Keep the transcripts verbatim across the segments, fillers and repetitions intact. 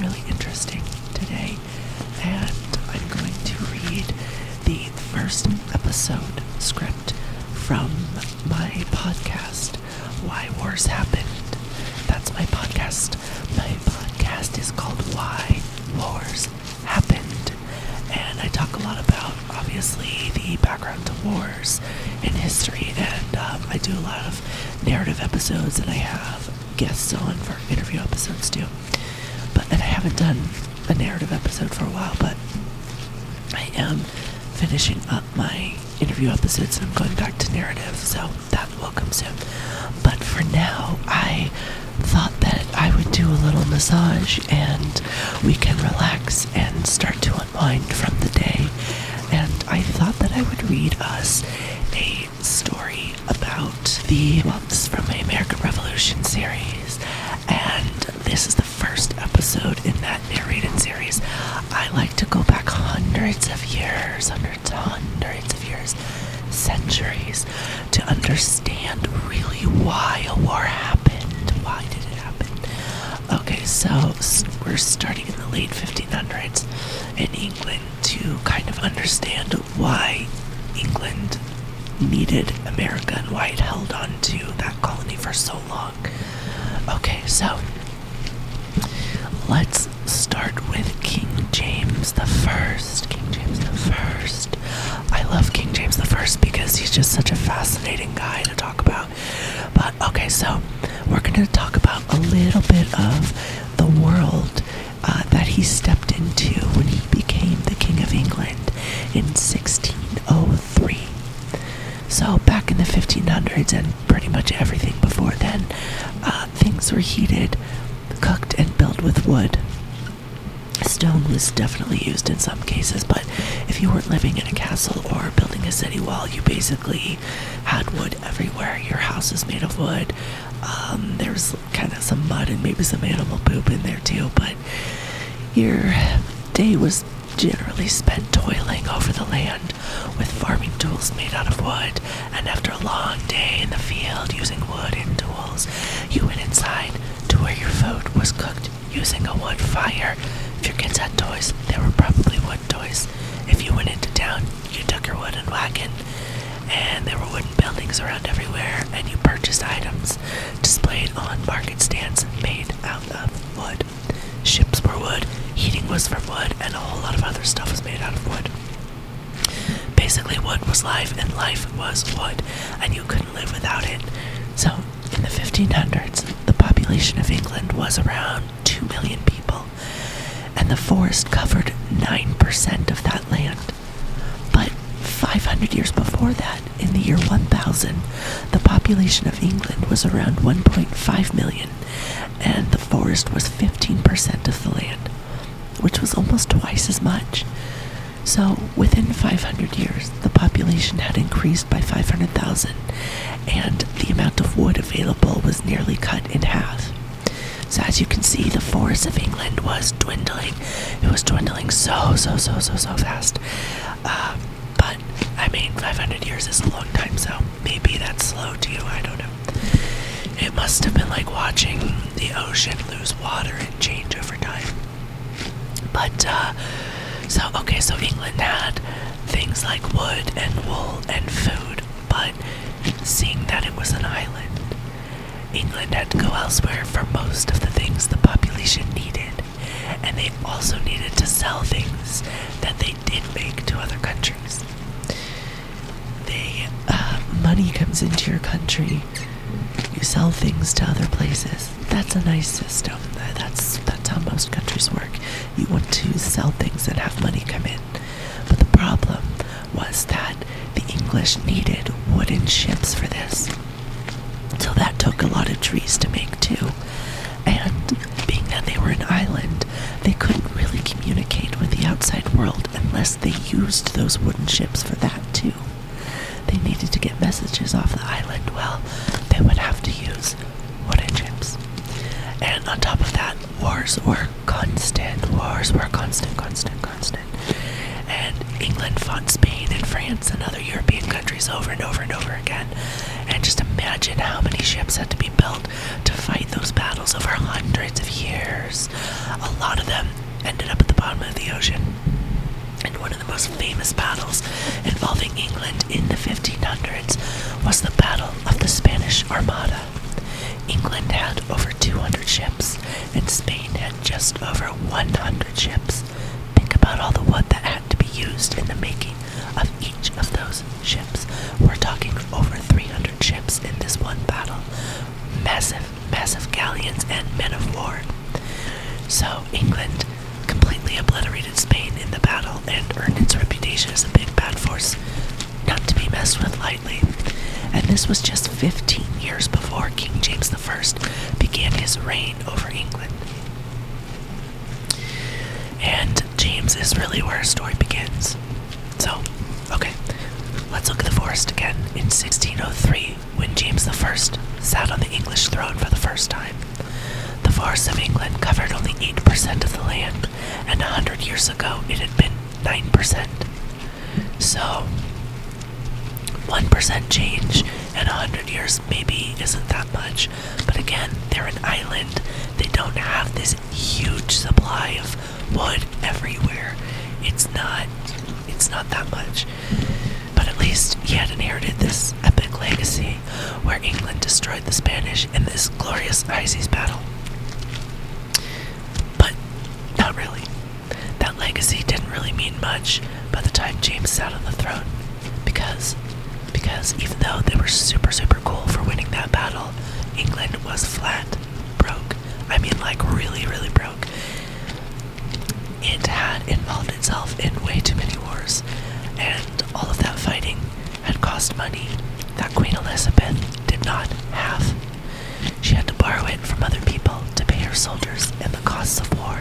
really interesting today, and I'm going to read the first episode script from my podcast, Why Wars Happened. That's my podcast. My podcast is called Why Wars Happened, and I talk a lot about, obviously, the background to wars in history, and um, I do a lot of narrative episodes, and I have guests on for interview episodes too. But and I haven't done a narrative episode for a while, but I am finishing up my interview episodes and I'm going back to narrative, so that will come soon. But for now, I thought that I would do a little massage and we can relax and start to unwind from the day. And I thought that I would read us a story about the, well, this is from my American Revolution series, and this is the first episode in that narrated series. I like to go back hundreds of years, hundreds, hundreds of years, centuries, to understand really why a war happened. Why did it happen? Okay, so we're starting in the late fifteen hundreds in England to kind of understand why England needed America and why it held on to that colony for so long. Okay, so let's start with King James the First. King James the First. I love King James the First because he's just such a fascinating guy to talk about. But okay, so we're going to talk about a little bit of the world uh, that he stepped into when he became the King of England in sixteen oh three. So back in the fifteen hundreds and pretty much everything before then, uh, things were heated, cooked, and built with wood. Stone was definitely used in some cases, but if you weren't living in a castle or building a city wall, you basically had wood everywhere. Your house is made of wood. Um, there was kind of some mud and maybe some animal poop in there too, but your day was generally spent toiling over the land with farming tools made out of wood, and after a long day in the field using wood and tools, you went inside to where your food was cooked using a wood fire. If your kids had toys, they were probably wood toys. If you went into town, you took your wooden wagon, and there were wooden buildings around everywhere, and you purchased items displayed on market stands made out of wood. Ships were wood, heating was from wood, and a whole lot of other stuff was made out of wood. Basically, wood was life, and life was wood, and you couldn't live without it. So, in the fifteen hundreds, the population of England was around two million people, and the forest covered nine percent of that land. But five hundred years before that, in the year one thousand, the population of England was around one point five million, and the forest was fifteen percent of the land, which was almost twice as much. So, within five hundred years, the population had increased by five hundred thousand, and the amount of wood available was nearly cut in half. So as you can see, the forest of England was dwindling. It was dwindling so, so, so, so, so fast. Um, but, I mean, five hundred years is a long time, so maybe that's slow to you, I don't know. It must have been like watching the ocean lose water and change over time. But, uh, so, okay, so England had things like wood and wool and food, but seeing that it was an island, England had to go elsewhere for most of the things the population needed, and they also needed to sell things that they did make to other countries. They, uh, money comes into your country, you sell things to other places. That's a nice system. That's, that's how most countries work. You want to sell things and have money come in. But the problem was that the English needed wooden ships for this. So that took a lot of trees to make too. And being that they were an island, they couldn't really communicate with the outside world unless they used those wooden ships for that too. They needed to get messages off the island. Well, they would have to use wooden ships. And on top of that, wars were constant. Wars were constant, constant, constant. And England fought Spain and France and other European countries over and over and over again. And just imagine how many ships had to be built to fight those battles over hundreds hundreds of years. A lot of them ended up at the bottom of the ocean. And one of the most famous battles involving England in the fifteen hundreds was the Battle of the Spanish Armada. England had over two hundred ships, and Spain had just over one hundred ships. Think about all the wood that had to be used in the making of each of those ships. We're talking over three hundred ships in this one battle. Massive, massive galleons and men of war. So England completely obliterated Spain in the battle and earned its reputation as a big bad force, not to be messed with lightly. And this was just fifteen years before King James the First began his reign over England. And James is really where our story begins. So, okay, let's look at the forest again. In sixteen oh three, when James the First sat on the English throne for the first time, the forests of England covered only eight percent of the land, and a hundred years ago it had been nine percent. So, one percent change in a hundred years maybe isn't that much, but again, they're an island. They don't have this huge supply of wood everywhere. It's not, it's not that much. But at least he had inherited this epic legacy where England destroyed the Spanish in this glorious high seas battle. But not really. That legacy didn't really mean much by the time James sat on the throne, because because even though they were super super cool for winning that battle, England was flat broke. I mean, like really really broke. It had involved itself in way too many wars, and all of that fighting had cost money that Queen Elizabeth did not have. She had to borrow it from other people to pay her soldiers and the costs of war.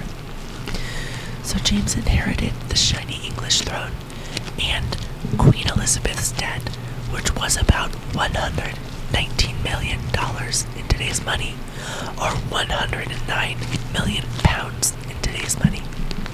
So James inherited the shiny English throne and Queen Elizabeth's debt, which was about one hundred nineteen million dollars in today's money, or one hundred nine million pounds in today's money.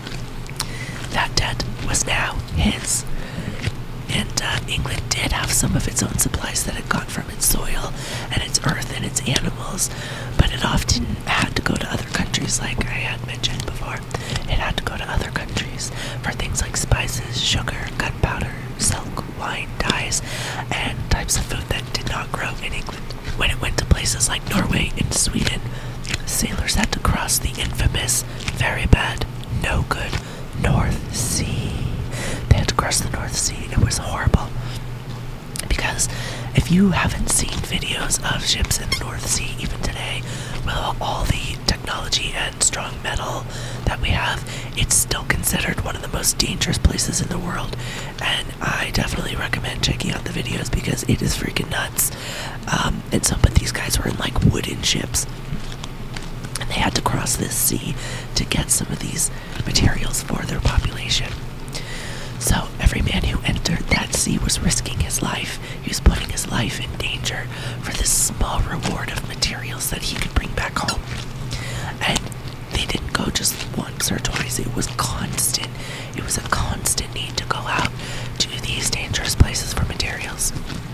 That debt was now his. And uh, England did have some of its own supplies that it got from its soil and its earth and its animals, but it often had to go to other countries, like I had mentioned before. It had to go to other countries for things like spices, sugar, gunpowder, silk, wine, dyes, and types of food that did not grow in England. When it went to places like Norway and Sweden, sailors had to cross the infamous, very bad, no good North Sea. They had to cross the North Sea. It was horrible. Because if you haven't seen videos of ships in the North Sea, even today, with all the technology and strong metal that we have, it's still considered one of the most dangerous places in the world. And I definitely recommend checking out the videos because it is freaking nuts. Um, and so, but these guys were in like wooden ships, and they had to cross this sea to get some of these materials for their population. So every man who entered that sea was risking his life. He was putting his life in danger for this small reward of materials that he could bring back home. And they didn't go just once or twice. It was constant. It was a constant need to go out to these dangerous places for materials.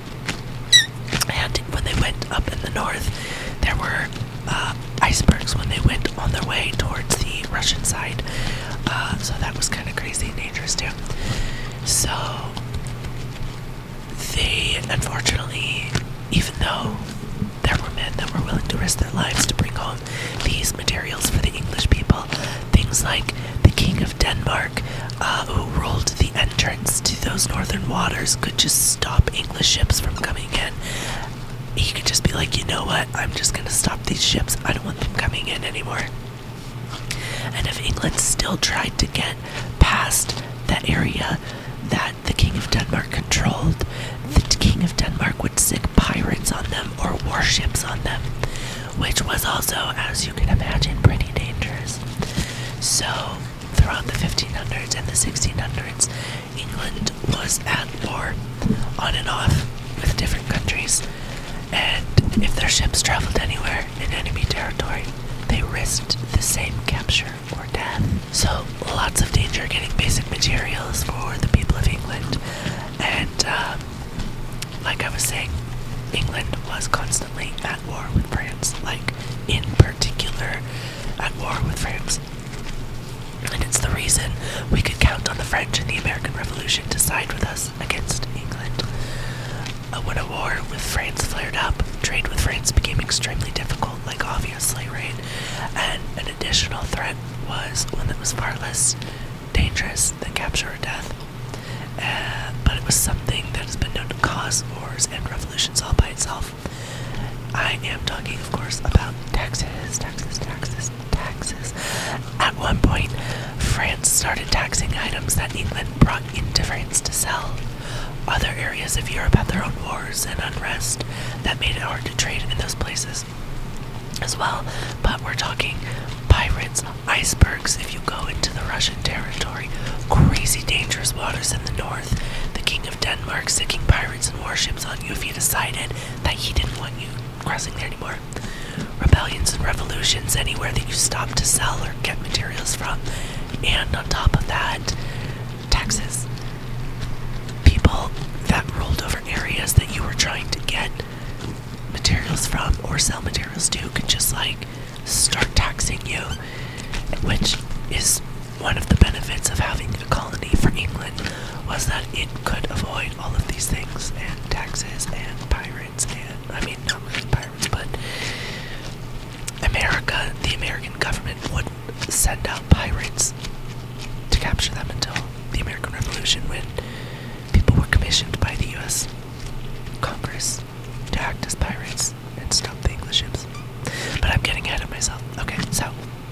And when they went up in the north, there were uh, icebergs when they went on their way towards the Russian side. Uh, so that was kind of crazy and dangerous too. So they, unfortunately, even though there were men that were willing to risk their lives to bring home these materials for the English people, things like the King of Denmark, uh, who ruled the entrance to those northern waters, could just stop English ships from coming in. He could just be like, you know what, I'm just going to stop these ships. I don't want them coming in anymore. And if England still tried to get past that area that the King of Denmark controlled, the King of Denmark would sink pirates on them or warships on them, which was also, as you can imagine, pretty dangerous. So, throughout the fifteen hundreds and the sixteen hundreds, England was at war on and off with different countries, and if their ships traveled anywhere in enemy territory, they risked the same capture or death. So lots of danger getting basic materials for the people of England. And um, like I was saying, England was constantly at war with France. Like, in particular, was far less dangerous than capture or death. Uh, but it was something that has been known to cause wars and revolutions all by itself. I am talking, of course, about taxes, taxes, taxes, taxes. At one point, France started taxing items that England brought into France to sell. Other areas of Europe had their own wars and unrest that made it hard to trade in those places as well. But we're talking pirates, icebergs if you go into the Russian territory, crazy dangerous waters in the north, the King of Denmark sicking pirates and warships on you if he decided that he didn't want you crossing there anymore. Rebellions and revolutions anywhere that you stop to sell or get materials from. And on top of that, taxes. People that ruled over areas that you were trying to get materials from or sell materials to could just like start taxing you, which is one of the benefits of having a colony for England, was that it could avoid all of these things, and taxes and pirates and, I mean, not really pirates, but America, the American government wouldn't send out pirates to capture them until the American Revolution, when people were commissioned by the U S Congress to act as pirates and stop the English ships. But I'm getting ahead of myself. Okay, so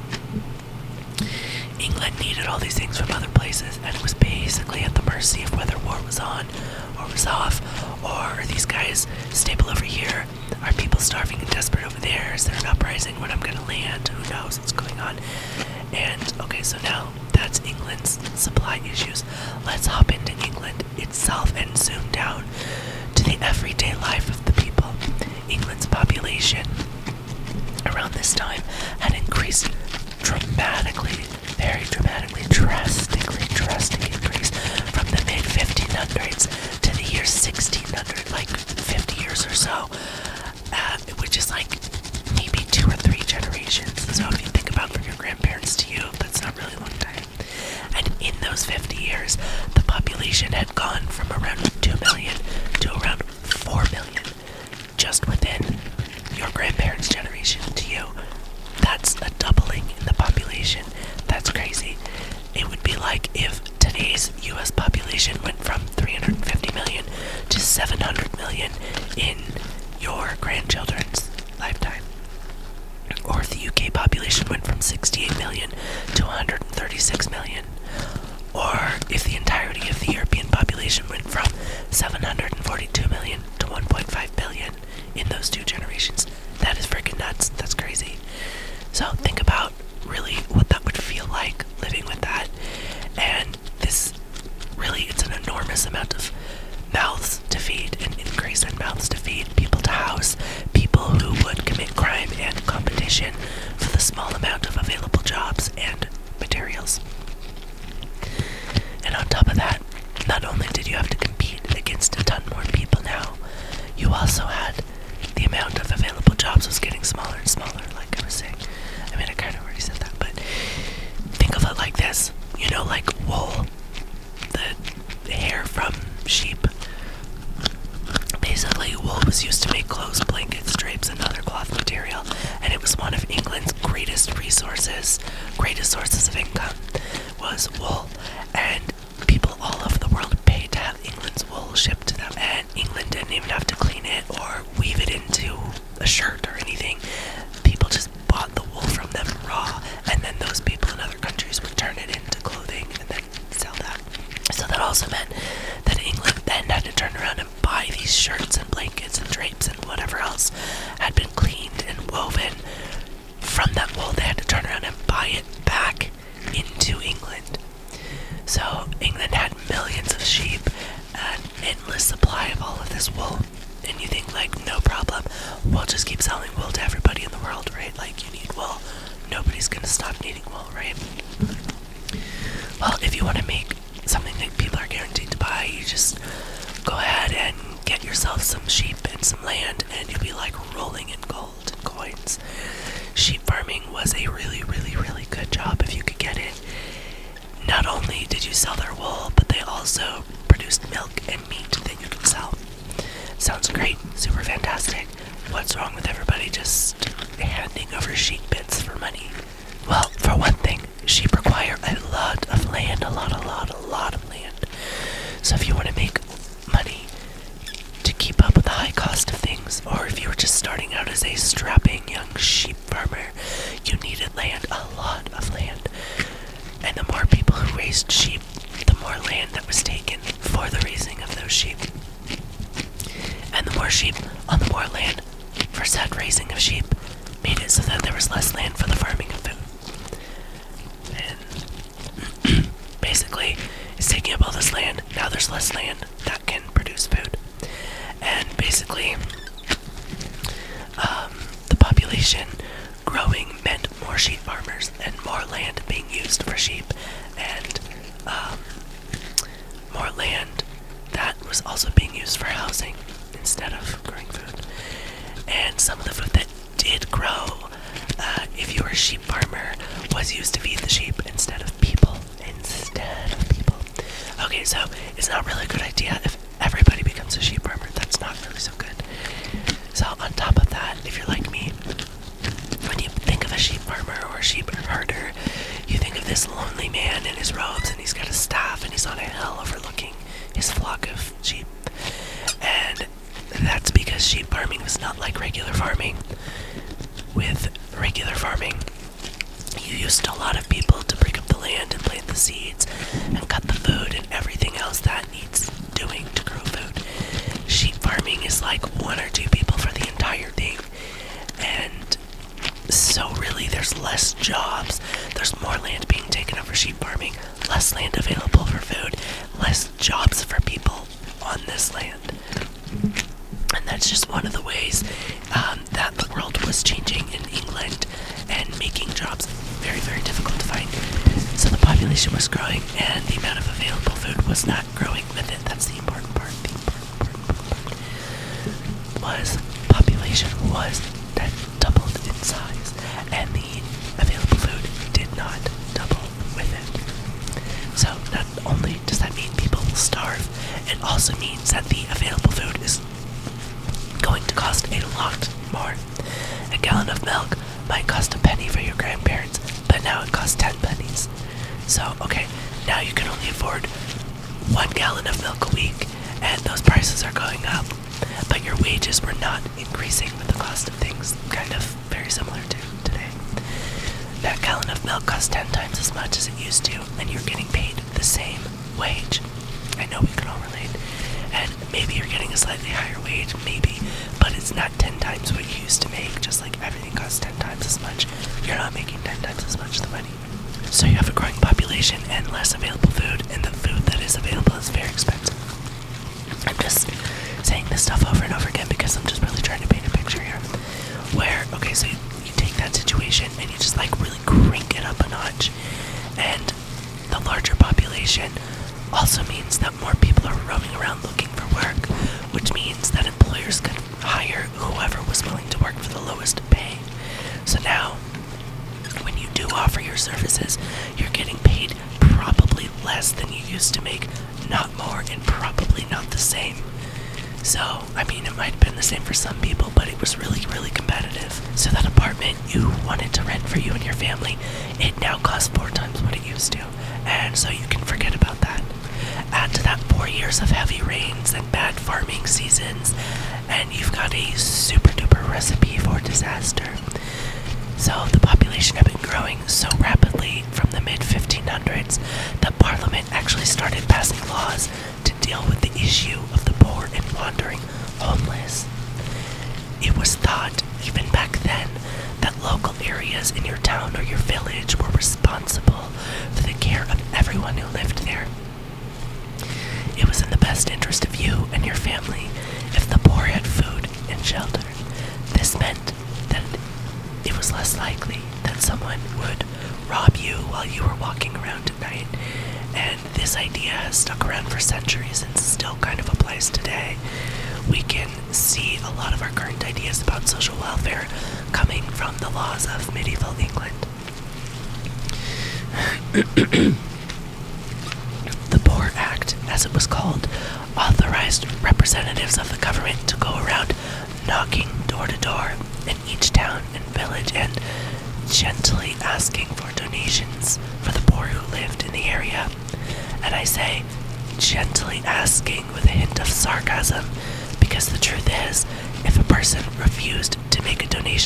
England needed all these things from other places, and it was basically at the mercy of whether war was on or was off, or are these guys stable over here? Are people starving and desperate over there? Is there an uprising when I'm gonna land? Who knows what's going on? And okay, so now that's England's supply issues. Let's hop into England itself and zoom down to the everyday life of the people. England's population around this time had increased dramatically, very dramatically, drastically, drastic increase from the mid fifteen hundreds to the year sixteen hundred, like fifty years or so, uh, which is like maybe two or three generations. So if you think about from your grandparents to you, that's not really a long time. And in those fifty years, the population had gone from around two million to around four million, just within your grandparents' generation to you. That's a doubling in the population. That's crazy. It would be like if today's U S population went from three hundred fifty million to seven hundred million in your grandchildren's lifetime. Or if the U K population went from sixty-eight million to one hundred thirty-six million. Or if the entirety of the European population went from seven hundred forty-two million to one point five billion in those two generations. That is freaking nuts. That's crazy. So think about really what that would feel like living with that. And this really, it's an enormous amount of mouths to feed, an increase in mouths to feed, people to house, people who would commit crime and competition for the small amount of available jobs and materials. And on top of that, not only did you have to compete against a ton more people now, you also had the amount of available jobs was getting smaller and smaller, like I was saying. I mean, I kind of already said that, but think of it like this. You know, like wool, the hair from sheep. Basically, wool was used to make clothes, blankets, drapes, and other cloth material, and it was one of England's greatest resources, greatest sources of income, was wool. And people all over the world paid to have England's wool shipped to them, and England didn't even have to clean it or weave it into a shirt or anything. People just bought the wool from them raw, and then those people in other countries would turn it into clothing and then sell that. So that also meant that England then had to turn around and buy these shirts and blankets and drapes and whatever else had been cleaned and woven from that wool. They had to turn around and buy it back into England. So England had millions of sheep, an endless supply of all of this wool. And you think, like, no problem, we'll just keep selling wool to everybody in the world, right? Like, you need wool. Nobody's gonna stop needing wool, right? Well, if you want to make something that people are guaranteed to buy, you just go ahead and get yourself some sheep and some land, and you'll be like rolling in gold and coins. Sheep farming was a really, really, really good job if you could get it. Not only did you sell their wool, but they also produced milk and meat that you could sell. Sounds great, super fantastic. What's wrong with everybody just handing over sheep bits for money? Well, for one thing, sheep require a sheep farmer, you needed land, a lot of land. And the more people who raised sheep, the more land that was taken for the raising of those sheep. And the more sheep on the more land for said raising of sheep made it so that there was less land for the farming of food. And basically, it's taking up all this land. Now there's less land that can produce food. And basically, um, the population growing meant more sheep farmers and more land being used for sheep, and um, more land that was also being used for housing instead of growing food. And some of the food that did grow, uh, if you were a sheep farmer, was used to feed the sheep instead of people. Instead of people. Okay, so it's not really a good idea if everybody becomes a sheep farmer. That's not really so good. So on top of that, if you're like me, when you think of a sheep farmer or a sheep herder, you think of this lonely man in his robes, and he's got a staff, and he's on a hill overlooking his flock of sheep. And that's because sheep farming was not like regular farming. With regular farming, you used a lot of people to break up the land and plant the seeds and cut the food and everything else that needs doing to grow food. Sheep farming is like one or two people for the entire thing. And so really there's less jobs. There's more land being taken up for sheep farming, less land available for food, less jobs for people on this land. And that's just one of the ways um, that the world was changing in England and making jobs very, very difficult to find. So the population was growing and the amount of available food was not growing with it. That's the important part. The important, important, important part was population was that doubled in size, and the available food did not double with it. So not only does that mean people will starve, it also means that the available food is going to cost a lot more. A gallon of milk might cost a penny for your grandparents, but now it costs ten pennies. So, okay, now you can only afford one gallon of milk a week, and those prices are going up, but your wages were not increasing with the cost of things, kind of very similar to today. That gallon of milk costs ten times as much as it used to, and you're getting paid the same wage. I know we can all relate. And maybe you're getting a slightly higher wage, maybe, but it's not ten times what you used to make. Just like everything costs ten times as much, you're not making ten times as much the money. So you have a growing population and less available food, and the food that is available is very expensive. I'm just saying this stuff over and over again because I'm just really trying to paint a picture here. Where, okay, so you, you take that situation and you just like really crank it up a notch, and the larger population also means that more people are roaming around looking for work, which means that employers could hire whoever was willing to work for the lowest pay. So now, when you do offer your services, you're getting paid probably less than you used to make, not more, and probably not the same. So, I mean, it might have been the same for some people, but it was really, really competitive. So that apartment you wanted to rent for you and your family, it now costs four times what it used to. And so you can forget about that. Add to that four years of heavy rains and bad farming seasons, and you've got a super duper recipe for disaster. So the population had been growing so rapidly from the mid fifteen hundreds that Parliament actually started passing laws to deal with the issue of the poor and wandering homeless. It was thought, even back then, that local areas in your town or your village were responsible for the care of everyone who lived there. It was in the best interest of you and your family if the poor had food and shelter. This meant that it was less likely that someone would rob you while you were walking around at night. And this idea has stuck around for centuries and still kind of applies today. We can see a lot of our current ideas about social welfare coming from the laws of medieval England. The Poor Act, as it was called, authorized representatives of the government to go around knocking door to door in each town and village and gently asking for donations for the poor who lived in the area. And I say gently asking with a hint of sarcasm, because the truth is, if a person refused to make a donation to the poor,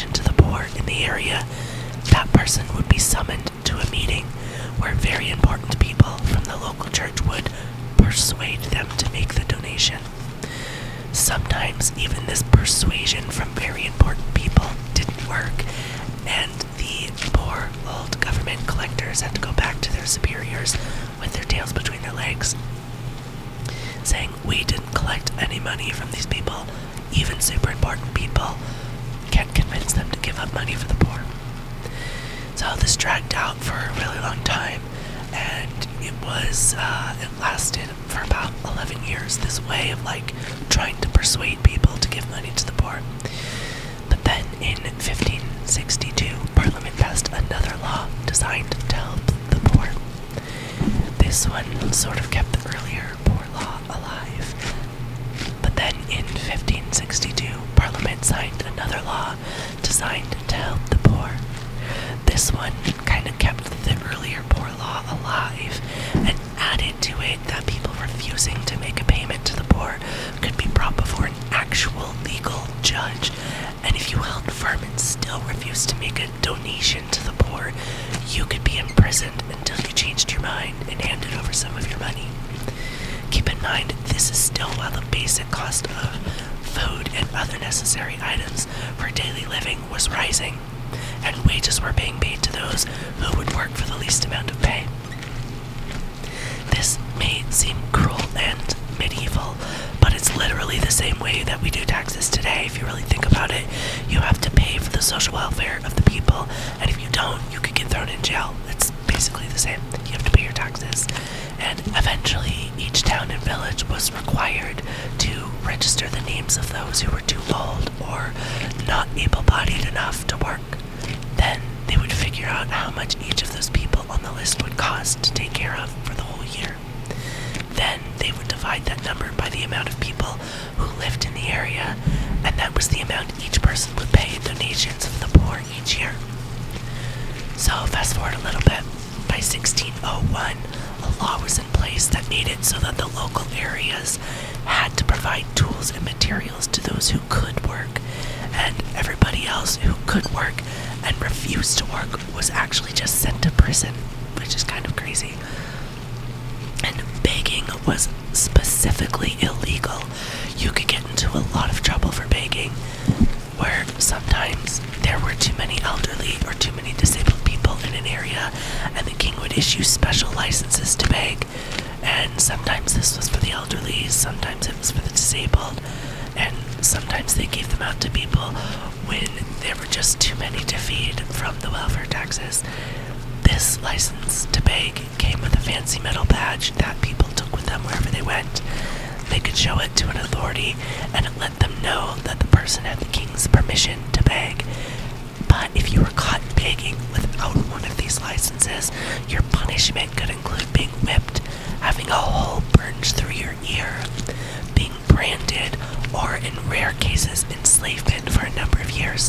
poor in the area, that person would be summoned to a meeting where very important people from the local church would persuade them to make the donation. Sometimes even this persuasion from very important people didn't work, and the poor old government collectors had to go back to their superiors with their tails between their legs, saying, "We didn't collect any money from these people. Even super important people can't convince them to give up money for the poor." So this dragged out for a really long time, and it was, uh, it lasted for about eleven years, this way of like trying to persuade people to give money to the poor. But then in fifteen sixty-two, Parliament passed another law designed to help the poor. This one sort of kept the earlier poor law alive. But then in fifteen sixty-two, Parliament signed another law designed to help the poor. This one kind of kept the earlier poor law alive and added to it that people refusing to make a payment to the poor could be brought before an actual legal judge. And if you held firm and still refused to make a donation to the poor, you could be imprisoned until you changed your mind and handed over some of your money. Keep in mind, this is still while the basic cost of food and other necessary items for daily living was rising, and wages were being paid to those who would work for the least amount of pay. This may seem cruel and medieval, but it's literally the same way that we do taxes today. If you really think about it, you have to pay for the social welfare of the people, and if you don't, you could get thrown in jail. It's basically the same. You have to pay your taxes. And eventually, each town and village was required to register the names of those who were too old or not able-bodied enough to work. Then they would figure out how much each of those people on the list would cost to take care of for the whole year. Then they would divide that number by the amount of people who lived in the area, and that was the amount each person would pay in donations for the poor each year. So fast forward a little bit. By sixteen oh one, a law was in place that made it so that the local areas had to provide tools and materials to those who could work, and everybody else who could work and refused to work was actually just sent to prison, which is kind of crazy. And begging was specifically illegal. You could get into a lot of trouble for begging, where sometimes there were too many elderly or too many disabled people in an area, and the king would issue special licenses to beg. And sometimes this was for the elderly, sometimes it was for the disabled, and sometimes they gave them out to people when there were just too many to feed from the welfare taxes. This license to beg came with a fancy metal badge that people took with them wherever they went. They could show it to an authority, and it let them know that the person had the king's permission to beg. But if you were caught begging without one of these licenses, your punishment could include being whipped, having a hole burned through your ear, being branded, or in rare cases, enslavement for a number of years.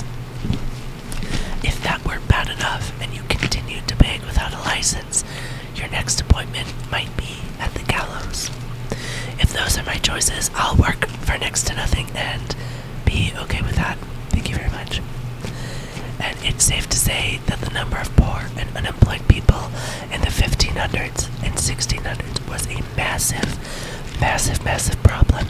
If that weren't bad enough, and you continued to beg without a license, your next appointment might be at the gallows. If those are my choices, I'll work for next to nothing and be okay with that. Thank you very much. And it's safe to say that the number of poor and unemployed people in the fifteen hundreds and sixteen hundreds was a massive, massive, massive problem.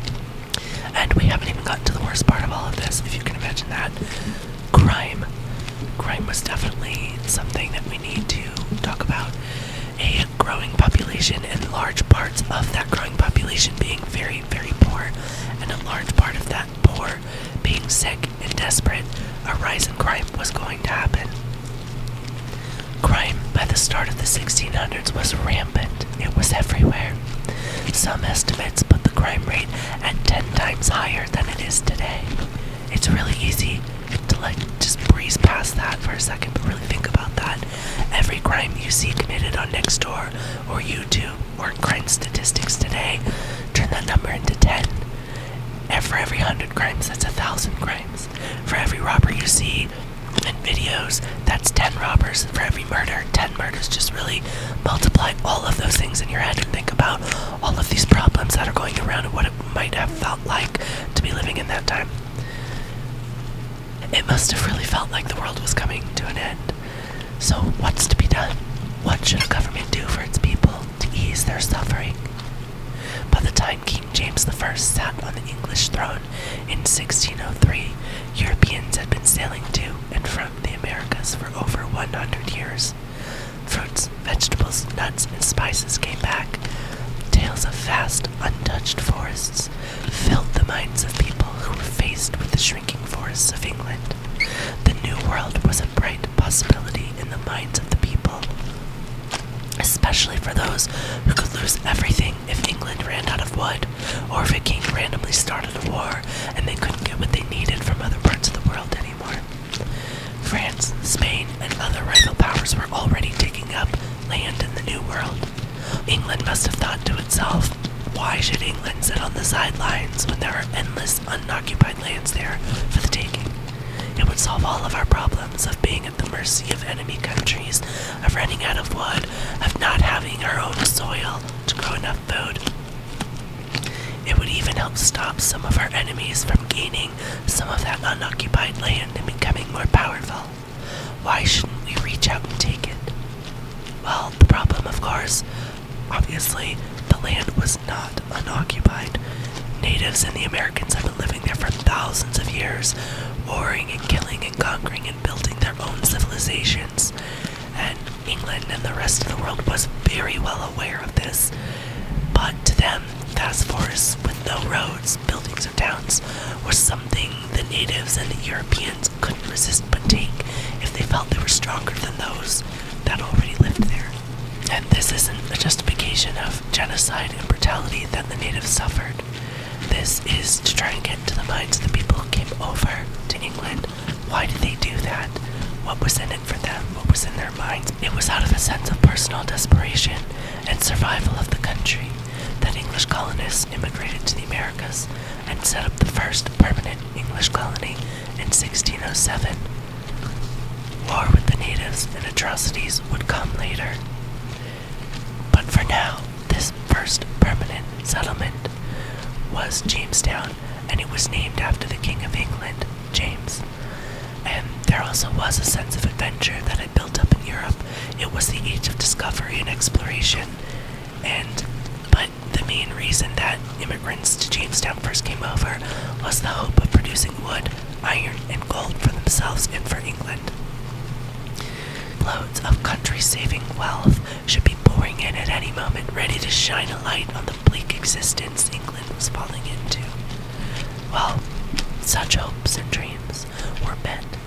And we haven't even gotten to the worst part of all of this, if you can imagine that. Crime. Crime was definitely something that we need to talk about. A growing population, and large parts of that growing population being very, very poor, and a large part of that poor being sick and desperate, a rise in crime was going to happen. Crime by the start of the sixteen hundreds was rampant. It was everywhere. Some estimates put the crime rate at ten times higher than it is today. It's really easy to like just breeze past that for a second, but really think about that. Every crime you see committed on Nextdoor or YouTube or crime statistics today, turn that number into ten. And for every hundred crimes, that's a thousand crimes. For every robber you see in videos, that's ten robbers. For every murder, ten murders. Just really multiply all of those things in your head and think about all of these problems that are going around and what it might have felt like to be living in that time. It must have really felt like the world was coming to an end. So, what's to be done? What should a government do for its people to ease their suffering? By the time King James the First sat on the English throne in sixteen oh three, Europeans had been sailing to and from the Americas for over one hundred years. Fruits, vegetables, nuts, and spices came back. Tales of vast, untouched forests filled the minds of people who were faced with the shrinking forests of England. The New World was a bright possibility in the minds of the people, especially for those who could lose everything if England ran out of wood, or if a king randomly started a war and they couldn't get what they needed from other parts of the world anymore. France, Spain, and other rival powers were already taking up land in the New World. England must have thought to itself, why should England sit on the sidelines when there are endless unoccupied lands there for the taking? It would solve all of our problems of being at the mercy of enemy countries, of running out of wood, of not having our own soil to grow enough food. It would even help stop some of our enemies from gaining some of that unoccupied land and becoming more powerful. Why shouldn't we reach out and take it? Well, the problem, of course, obviously, the land was not unoccupied. Natives and the Americans have been living there for thousands of years, warring and killing and conquering and building their own civilizations. And England and the rest of the world was very well aware of this. But to them, vast forests with no roads, buildings, or towns was something the natives and the Europeans couldn't resist but take if they felt they were stronger than those that already lived there. And this isn't a justification of genocide and brutality that the natives suffered. This is to try and get into the minds of the people who came over to England. Why did they do that? What was in it for them? What was in their minds? It was out of a sense of personal desperation and survival of the country that English colonists immigrated to the Americas and set up the first permanent English colony in sixteen oh seven. War with the natives and atrocities would come later. But for now, this first permanent settlement was Jamestown, and it was named after the King of England, James. And there also was a sense of adventure that had built up in Europe. It was the age of discovery and exploration, and but the main reason that immigrants to Jamestown first came over was the hope of producing wood, iron, and gold for themselves and for England. Loads of country-saving wealth should be pouring in at any moment, ready to shine a light on the bleak existence England was falling into. Well, such hopes and dreams were met